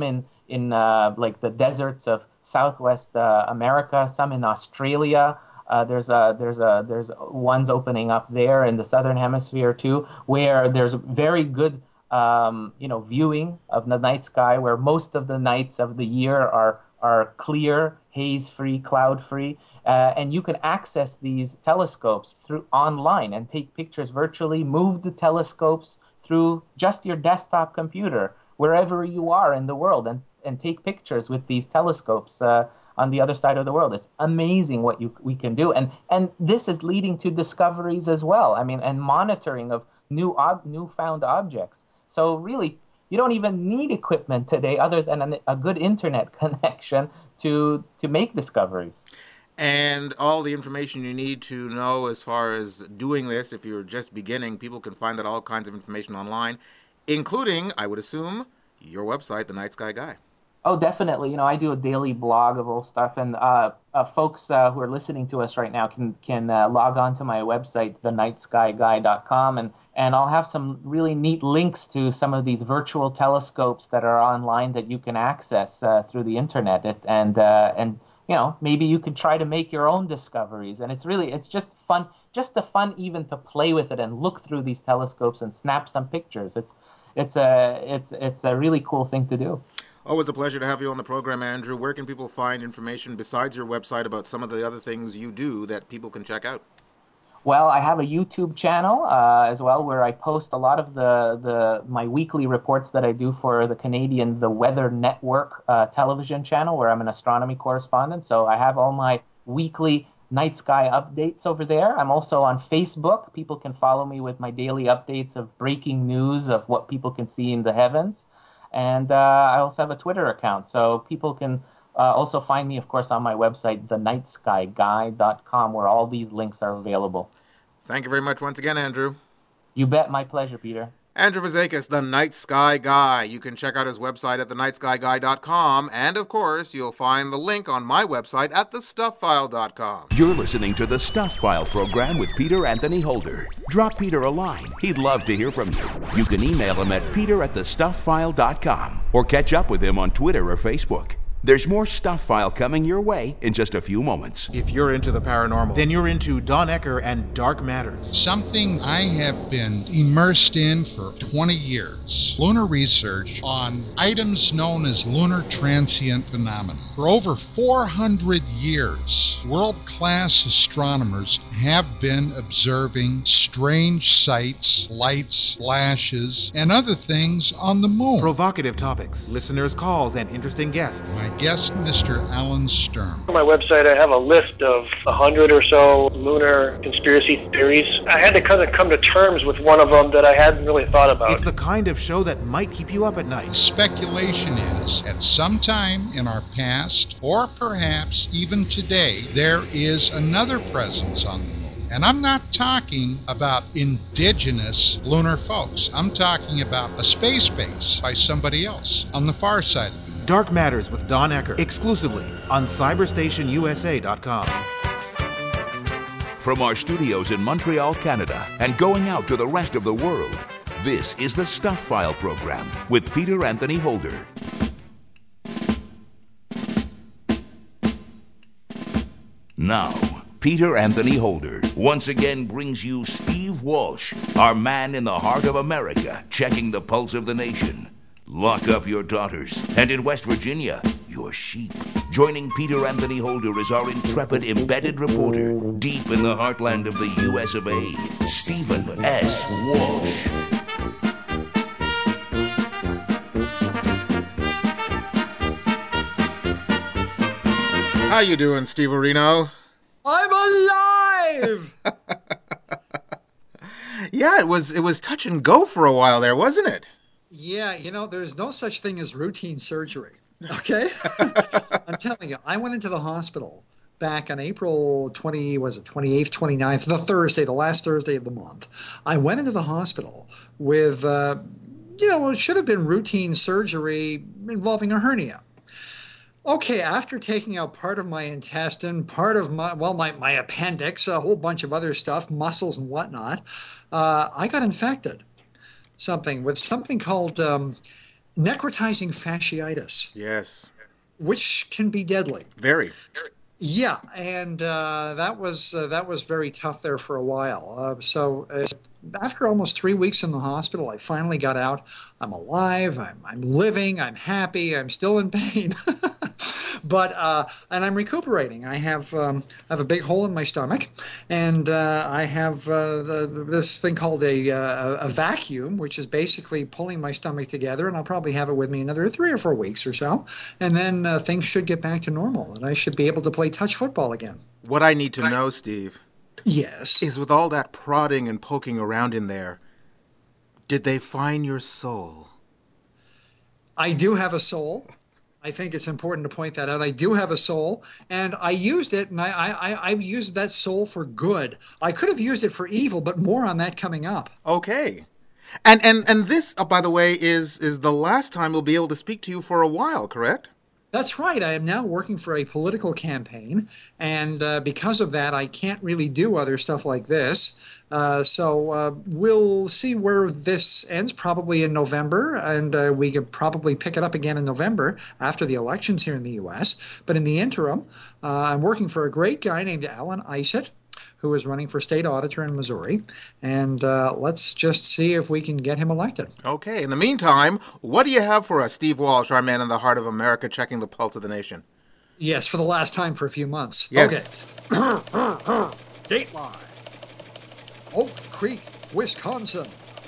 Speaker 6: in uh, like the deserts of Southwest uh, America, some in Australia. Uh, there's a there's a there's ones opening up there in the southern hemisphere too, where there's very good um, you know viewing of the night sky, where most of the nights of the year are are clear, haze-free, cloud-free, uh, and you can access these telescopes through online and take pictures virtually. Move the telescopes through just your desktop computer wherever you are in the world, and and take pictures with these telescopes uh, on the other side of the world. It's amazing what you we can do, and and this is leading to discoveries as well. I mean, and monitoring of new ob- newfound objects. So really, you don't even need equipment today other than an, a good internet connection to to make discoveries.
Speaker 4: And all the information you need to know as far as doing this, if you're just beginning, people can find that all kinds of information online, including, I would assume, your website, The Night Sky Guy.
Speaker 6: Oh, definitely. You know, I do a daily blog of old stuff, and uh, uh, folks uh, who are listening to us right now can can uh, log on to my website, the night sky guy dot com, and, and I'll have some really neat links to some of these virtual telescopes that are online that you can access uh, through the internet. It, and uh, and you know, maybe you could try to make your own discoveries. And it's really, it's just fun, just the fun even to play with it and look through these telescopes and snap some pictures. It's it's a it's it's a really cool thing to do.
Speaker 4: Always a pleasure to have you on the program, Andrew. Where can people find information besides your website about some of the other things you do that people can check out?
Speaker 6: Well, I have a YouTube channel uh, as well, where I post a lot of the, the my weekly reports that I do for the Canadian The Weather Network uh, television channel, where I'm an astronomy correspondent. So I have all my weekly night sky updates over there. I'm also on Facebook. People can follow me with my daily updates of breaking news of what people can see in the heavens. And uh, I also have a Twitter account, so people can uh, also find me, of course, on my website, the night sky guy dot com, where all these links are available.
Speaker 4: Thank you very much once again, Andrew.
Speaker 6: You bet. My pleasure, Peter.
Speaker 4: Andrew Vazakis, the Night Sky Guy. You can check out his website at the night sky guy dot com, and of course, you'll find the link on my website at the stuff file dot com.
Speaker 3: You're listening to the Stuff File program with Peter Anthony Holder. Drop Peter a line. He'd love to hear from you. You can email him at peter at the stuff file dot com or catch up with him on Twitter or Facebook. There's more Stuff File coming your way in just a few moments.
Speaker 4: If you're into the paranormal, then you're into Don Ecker and Dark Matters.
Speaker 8: Something I have been immersed in for twenty years. Lunar research on items known as lunar transient phenomena. For over four hundred years, world-class astronomers have been observing strange sights, lights, flashes, and other things on the moon.
Speaker 4: Provocative topics, listeners' calls, and interesting guests.
Speaker 8: My guest, Mister Alan Stern.
Speaker 9: On my website, I have a list of a hundred or so lunar conspiracy theories. I had to kind of come to terms with one of them that I hadn't really thought about.
Speaker 4: It's the kind of show that might keep you up at night.
Speaker 8: Speculation is, at some time in our past, or perhaps even today, there is another presence on the moon. And I'm not talking about indigenous lunar folks. I'm talking about a space base by somebody else on the far side of the moon.
Speaker 4: Dark Matters with Don Ecker, exclusively on cyberstation U S A dot com.
Speaker 3: From our studios in Montreal, Canada, and going out to the rest of the world, this is the Stuff File program with Peter Anthony Holder. Now, Peter Anthony Holder once again brings you Steve Walsh, our man in the heart of America, checking the pulse of the nation. Lock up your daughters, and in West Virginia, your sheep. Joining Peter Anthony Holder is our intrepid embedded reporter, deep in the heartland of the U S of A, Stephen S. Walsh.
Speaker 4: How you doing, Steve Areno?
Speaker 7: I'm alive!
Speaker 4: Yeah, it was it was touch and go for a while there, wasn't it?
Speaker 7: Yeah, you know, there's no such thing as routine surgery, okay? I'm telling you, I went into the hospital back on April twentieth, was it twenty-eighth, twenty-ninth, the Thursday, the last Thursday of the month. I went into the hospital with, uh, you know, it should have been routine surgery involving a hernia. Okay, after taking out part of my intestine, part of my, well, my, my appendix, a whole bunch of other stuff, muscles and whatnot, uh, I got infected. Something with something called um, necrotizing fasciitis,
Speaker 4: Yes.
Speaker 7: which can be deadly.
Speaker 4: Very.
Speaker 7: Yeah, and uh, that was uh, that was very tough there for a while. Uh, so uh, after almost three weeks in the hospital, I finally got out. I'm alive. I'm I'm living. I'm happy. I'm still in pain, but uh, and I'm recuperating. I have um, I have a big hole in my stomach, and uh, I have uh, the, this thing called a uh, a vacuum, which is basically pulling my stomach together. And I'll probably have it with me another three or four weeks or so, and then uh, things should get back to normal, and I should be able to play touch football again.
Speaker 4: What I need to know, Steve,
Speaker 7: Yes.
Speaker 4: is with all that prodding and poking around in there, did they find your soul?
Speaker 7: I do have a soul. I think it's important to point that out. I do have a soul, and I used it, and I, I, I used that soul for good. I could have used it for evil, but more on that coming up.
Speaker 4: Okay. And and and this, uh, by the way, is is the last time we'll be able to speak to you for a while, correct?
Speaker 7: That's right. I am now working for a political campaign, and uh, because of that, I can't really do other stuff like this. Uh, so uh, we'll see where this ends, probably in November, and uh, we could probably pick it up again in November after the elections here in the U S. But in the interim, uh, I'm working for a great guy named Alan Isett, who is running for state auditor in Missouri, and uh, let's just see if we can get him elected.
Speaker 4: Okay. In the meantime, what do you have for us, Steve Walsh, our man in the heart of America, checking the pulse of the nation?
Speaker 7: Yes, for the last time for a few months.
Speaker 4: Yes.
Speaker 7: Okay. Dateline. Oak Creek, Wisconsin.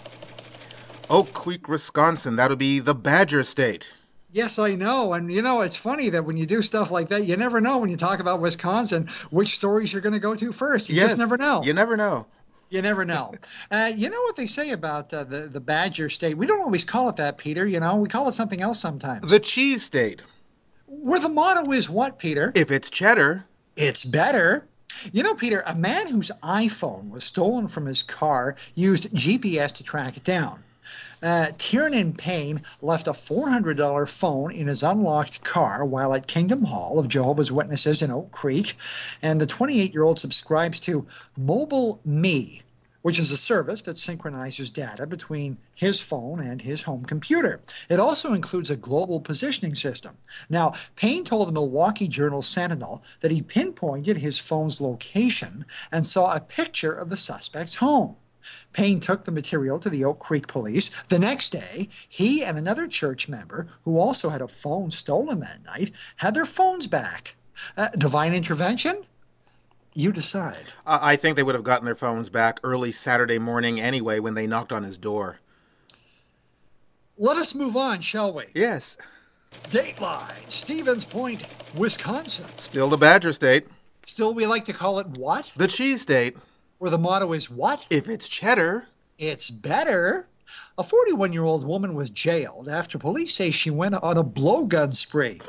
Speaker 4: Oak Creek, Wisconsin. That'll be the Badger State.
Speaker 7: Yes, I know. And, you know, it's funny that when you do stuff like that, you never know when you talk about Wisconsin which stories you're going to go to first. You
Speaker 4: Yes.
Speaker 7: just never know.
Speaker 4: You never know.
Speaker 7: You never know. Uh, you know what they say about uh, the, the Badger State? We don't always call it that, Peter. You know, we call it something else sometimes.
Speaker 4: The Cheese State.
Speaker 7: Where the motto is what, Peter?
Speaker 4: If it's cheddar.
Speaker 7: It's better. You know, Peter, a man whose iPhone was stolen from his car used G P S to track it down. Uh, Tiernan Payne left a four hundred dollars phone in his unlocked car while at Kingdom Hall of Jehovah's Witnesses in Oak Creek, and the twenty-eight-year-old subscribes to Mobile Me, which is a service that synchronizes data between his phone and his home computer. It also includes a global positioning system. Now, Payne told the Milwaukee Journal-Sentinel that he pinpointed his phone's location and saw a picture of the suspect's home. Payne took the material to the Oak Creek police. The next day, he and another church member, who also had a phone stolen that night, had their phones back. Uh, divine intervention? You decide.
Speaker 4: Uh, I think they would have gotten their phones back early Saturday morning anyway when they knocked on his door.
Speaker 7: Let us move on, shall we?
Speaker 4: Yes.
Speaker 7: Dateline, Stevens Point, Wisconsin.
Speaker 4: Still the Badger State.
Speaker 7: Still, we like to call it what?
Speaker 4: The Cheese State.
Speaker 7: Where the motto is what?
Speaker 4: If it's cheddar.
Speaker 7: It's better. A forty-one-year-old woman was jailed after police say she went on a blowgun spree.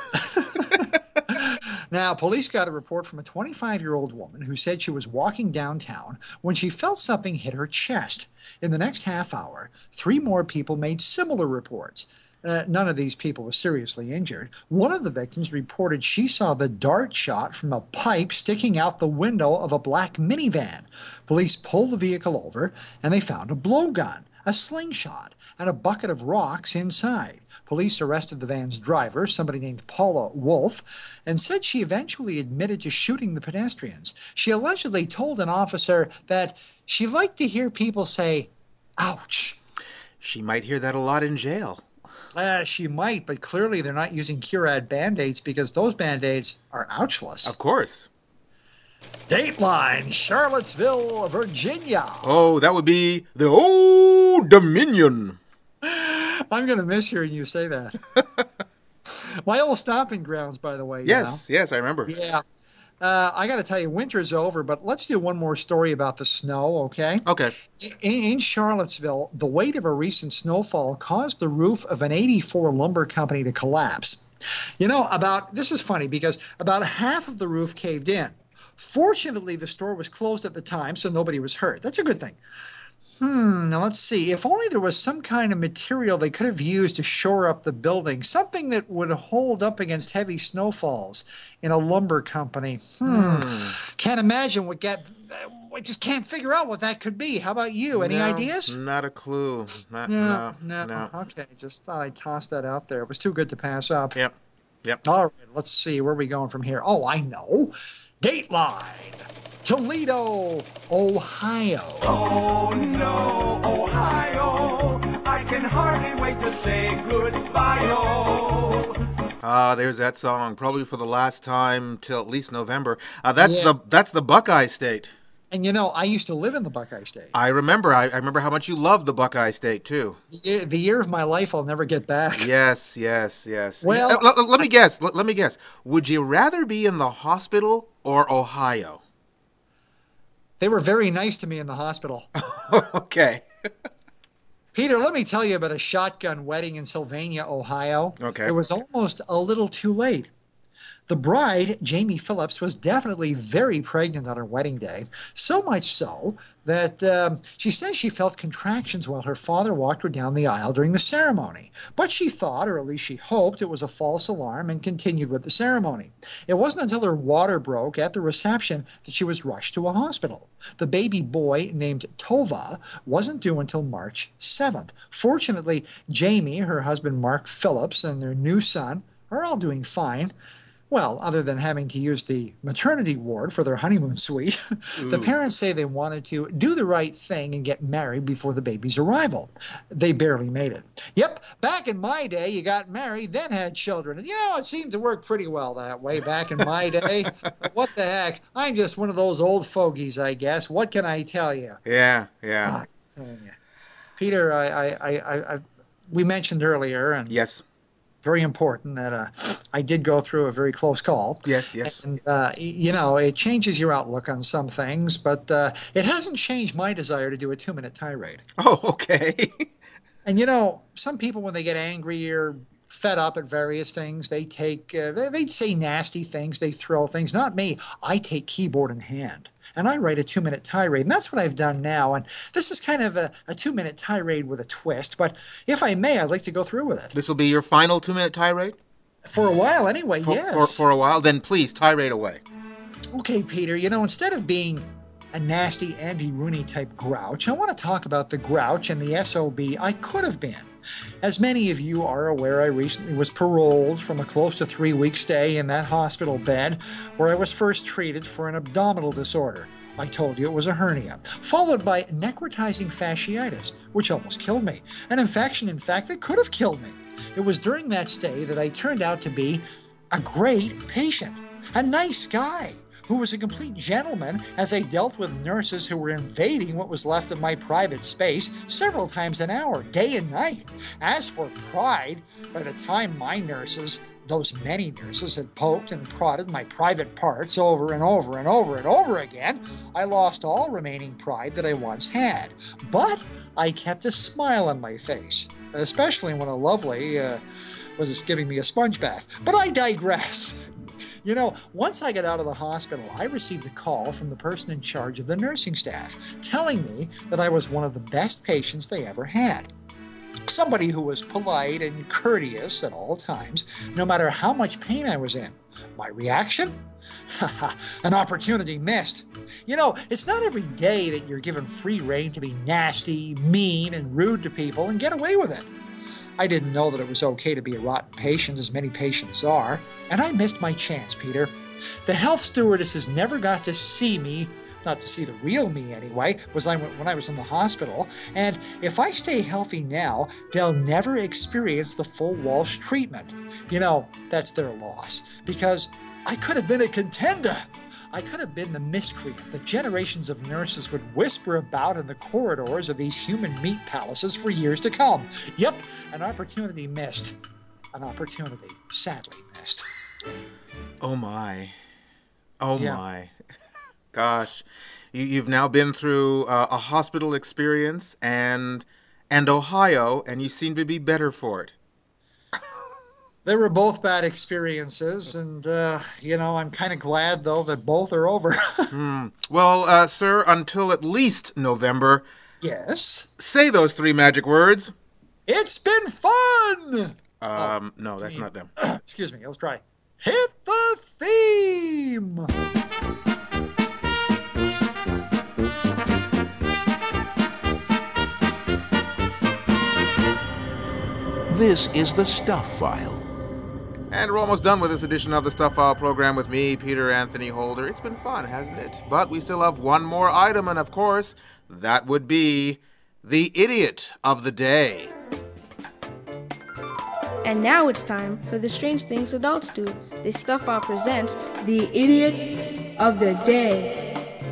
Speaker 7: Now, police got a report from a twenty-five-year-old woman who said she was walking downtown when she felt something hit her chest. In the next half hour, three more people made similar reports. Uh, none of these people was seriously injured. One of the victims reported she saw the dart shot from a pipe sticking out the window of a black minivan. Police pulled the vehicle over, and they found a blowgun, a slingshot, and a bucket of rocks inside. Police arrested the van's driver, somebody named Paula Wolf, and said she eventually admitted to shooting the pedestrians. She allegedly told an officer that she liked to hear people say, ouch.
Speaker 4: She might hear that a lot in jail.
Speaker 7: Uh, she might, but clearly they're not using Curad Band-Aids because those Band-Aids are ouchless.
Speaker 4: Of course.
Speaker 7: Dateline, Charlottesville, Virginia.
Speaker 4: Oh, that would be the Old Dominion.
Speaker 7: I'm going to miss hearing you say that. My old stomping grounds, by the way.
Speaker 4: Yes,
Speaker 7: you know?
Speaker 4: yes, I remember.
Speaker 7: Yeah. Uh, I got to tell you, winter's over, but let's do one more story about the snow, okay?
Speaker 4: Okay.
Speaker 7: In, in Charlottesville, the weight of a recent snowfall caused the roof of an eighty-four lumber company to collapse. You know, about, this is funny because about half of the roof caved in. Fortunately, the store was closed at the time, so nobody was hurt. That's a good thing. Hmm, now let's see. If only there was some kind of material they could have used to shore up the building, something that would hold up against heavy snowfalls in a lumber company. Hmm.
Speaker 4: Hmm.
Speaker 7: Can't imagine what get. I just can't figure out what that could be. How about you? Any
Speaker 4: No,
Speaker 7: ideas?
Speaker 4: not a clue. Not,
Speaker 7: No,
Speaker 4: no,
Speaker 7: no.
Speaker 4: no.
Speaker 7: Okay, just thought I'd toss that out there. It was too good to pass up.
Speaker 4: Yep, yep.
Speaker 7: All right, let's see. Where are we going from here? Oh, I know. Dateline. Toledo, Ohio.
Speaker 10: Oh no, Ohio, I can hardly wait to say goodbye, oh.
Speaker 4: Ah, there's that song, probably for the last time till at least November. Uh, that's
Speaker 7: Yeah.
Speaker 4: the that's the Buckeye State.
Speaker 7: And you know, I used to live in the Buckeye State.
Speaker 4: I remember. I, I remember how much you loved the Buckeye State too.
Speaker 7: The year, the year of my life I'll never get back.
Speaker 4: Yes, yes, yes.
Speaker 7: Well,
Speaker 4: Uh, let, let me guess. Let, let me guess. Would you rather be in the hospital or Ohio?
Speaker 7: They were very nice to me in the hospital.
Speaker 4: Okay.
Speaker 7: Peter, let me tell you about a shotgun wedding in Sylvania, Ohio.
Speaker 4: Okay.
Speaker 7: It was almost a little too late. The bride, Jamie Phillips, was definitely very pregnant on her wedding day, so much so that um, she says she felt contractions while her father walked her down the aisle during the ceremony. But she thought, or at least she hoped, it was a false alarm and continued with the ceremony. It wasn't until her water broke at the reception that she was rushed to a hospital. The baby boy, named Tova, wasn't due until March seventh. Fortunately, Jamie, her husband Mark Phillips, and their new son are all doing fine. Well, other than having to use the maternity ward for their honeymoon suite, the parents say they wanted to do the right thing and get married before the baby's arrival. They barely made it. Yep, back in my day, you got married, then had children. And, you know, it seemed to work pretty well that way back in my day. But what the heck? I'm just one of those old fogies, I guess. What can I tell you?
Speaker 4: Yeah, yeah.
Speaker 7: Ah, I'm telling you. Peter, I, I, I, I, we mentioned earlier, and
Speaker 4: Yes.
Speaker 7: very important that uh, I did go through a very close call.
Speaker 4: Yes, yes.
Speaker 7: And, uh, y- you know, it changes your outlook on some things, but uh, it hasn't changed my desire to do a two-minute tirade.
Speaker 4: Oh, okay.
Speaker 7: And, you know, some people, when they get angry or fed up at various things, they take, uh, they, they say nasty things, they throw things. Not me. I take keyboard in hand. And I write a two-minute tirade, and that's what I've done now. And this is kind of a, a two-minute tirade with a twist, but if I may, I'd like to go through with it.
Speaker 4: This will be your final two-minute tirade?
Speaker 7: For a while, anyway,
Speaker 4: For,
Speaker 7: yes.
Speaker 4: for, for a while? Then please, tirade away.
Speaker 7: Okay, Peter, you know, instead of being a nasty Andy Rooney type grouch, I want to talk about the grouch and the S O B I could have been. As many of you are aware, I recently was paroled from a close to three-week stay in that hospital bed where I was first treated for an abdominal disorder. I told you it was a hernia, followed by necrotizing fasciitis, which almost killed me. An infection, in fact, that could have killed me. It was during that stay that I turned out to be a great patient, a nice guy who was a complete gentleman as I dealt with nurses who were invading what was left of my private space several times an hour, day and night. As for pride, by the time my nurses, those many nurses, had poked and prodded my private parts over and over and over and over again, I lost all remaining pride that I once had. But I kept a smile on my face, especially when a lovely uh, was giving me a sponge bath. But I digress. You know, once I got out of the hospital, I received a call from the person in charge of the nursing staff telling me that I was one of the best patients they ever had. Somebody who was polite and courteous at all times, no matter how much pain I was in. My reaction? An opportunity missed. You know, it's not every day that you're given free rein to be nasty, mean, and rude to people and get away with it. I didn't know that it was okay to be a rotten patient, as many patients are, and I missed my chance, Peter. The health stewardesses never got to see me, not to see the real me anyway, was I, when I was in the hospital, and if I stay healthy now, they'll never experience the full Walsh treatment. You know, that's their loss, because I could have been a contender. I could have been the miscreant that generations of nurses would whisper about in the corridors of these human meat palaces for years to come. Yep, an opportunity missed. An opportunity sadly missed.
Speaker 4: Oh, my. Oh,
Speaker 7: Yeah.
Speaker 4: my. Gosh. You, you've now been through uh, a hospital experience and and Ohio, and you seem to be better for it.
Speaker 7: They were both bad experiences, and, uh, you know, I'm kind of glad, though, that both are over.
Speaker 4: Hmm. Well, uh, sir, until at least November,
Speaker 7: Yes?
Speaker 4: Say those three magic words.
Speaker 7: It's been fun!
Speaker 4: Um, no, that's not them.
Speaker 7: Excuse me, let's try. Hit the theme!
Speaker 3: This is the Stuff File.
Speaker 4: And we're almost done with this edition of the Stuff File program with me, Peter Anthony Holder. It's been fun, hasn't it? But we still have one more item, and of course, that would be the idiot of the day.
Speaker 11: And now it's time for the strange things adults do. The Stuff File presents the idiot of the day.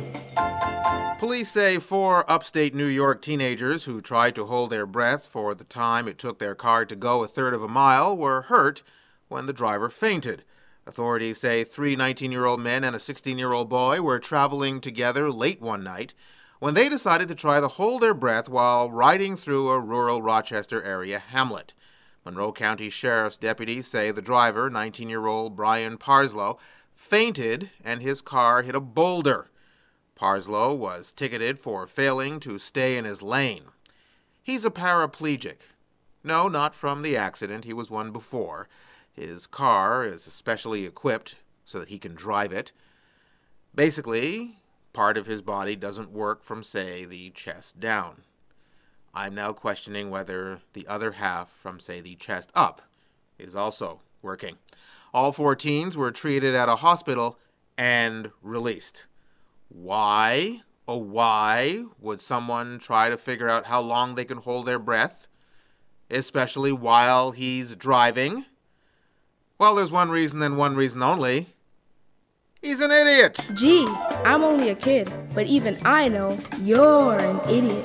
Speaker 4: Police say four upstate New York teenagers who tried to hold their breath for the time it took their car to go a third of a mile were hurt when the driver fainted. Authorities say three nineteen-year-old men and a sixteen-year-old boy were traveling together late one night when they decided to try to hold their breath while riding through a rural Rochester area hamlet. Monroe County Sheriff's deputies say the driver, nineteen-year-old Brian Parslow, fainted and his car hit a boulder. Parslow was ticketed for failing to stay in his lane. He's a paraplegic. No, not from the accident. He was one before. His car is specially equipped so that he can drive it. Basically, part of his body doesn't work from, say, the chest down. I'm now questioning whether the other half from, say, the chest up is also working. All four teens were treated at a hospital and released. Why, oh why, would someone try to figure out how long they can hold their breath, especially while he's driving? Well, there's one reason and one reason only. He's an idiot!
Speaker 11: Gee, I'm only a kid, but even I know you're an idiot.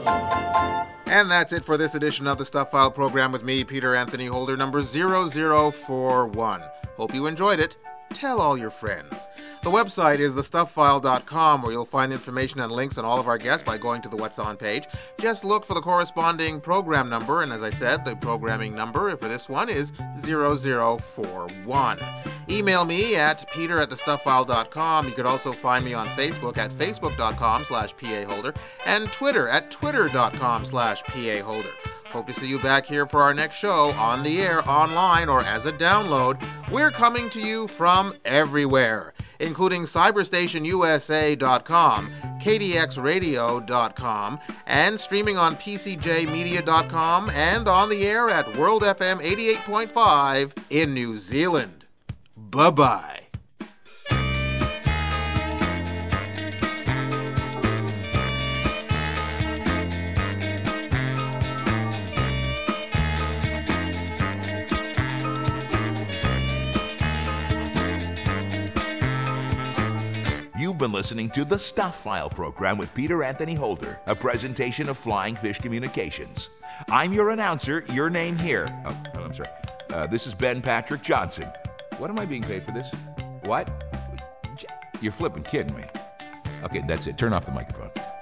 Speaker 4: And that's it for this edition of the Stuff File program with me, Peter Anthony Holder, number zero zero four one. Hope you enjoyed it. Tell all your friends. The website is the stuff file dot com, where you'll find information and links on all of our guests by going to the What's On page. Just look for the corresponding program number, and as I said, the programming number for this one is zero zero four one. Email me at peter at the stuff file dot com. You could also find me on Facebook at facebook dot com slash pa holder and Twitter at twitter dot com slash pa holder. Hope to see you back here for our next show, on the air, online, or as a download. We're coming to you from everywhere, including cyberstation U S A dot com, K D X radio dot com, and streaming on P C J media dot com and on the air at World F M eighty-eight point five in New Zealand. Bye-bye.
Speaker 3: You've been listening to the Stuff File program with Peter Anthony Holder, a presentation of Flying Fish Communications. I'm your announcer, your name here. Oh, oh I'm sorry. Uh, this is Ben Patrick Johnson. What am I being paid for this? What? You're flipping kidding me. Okay, that's it. Turn off the microphone.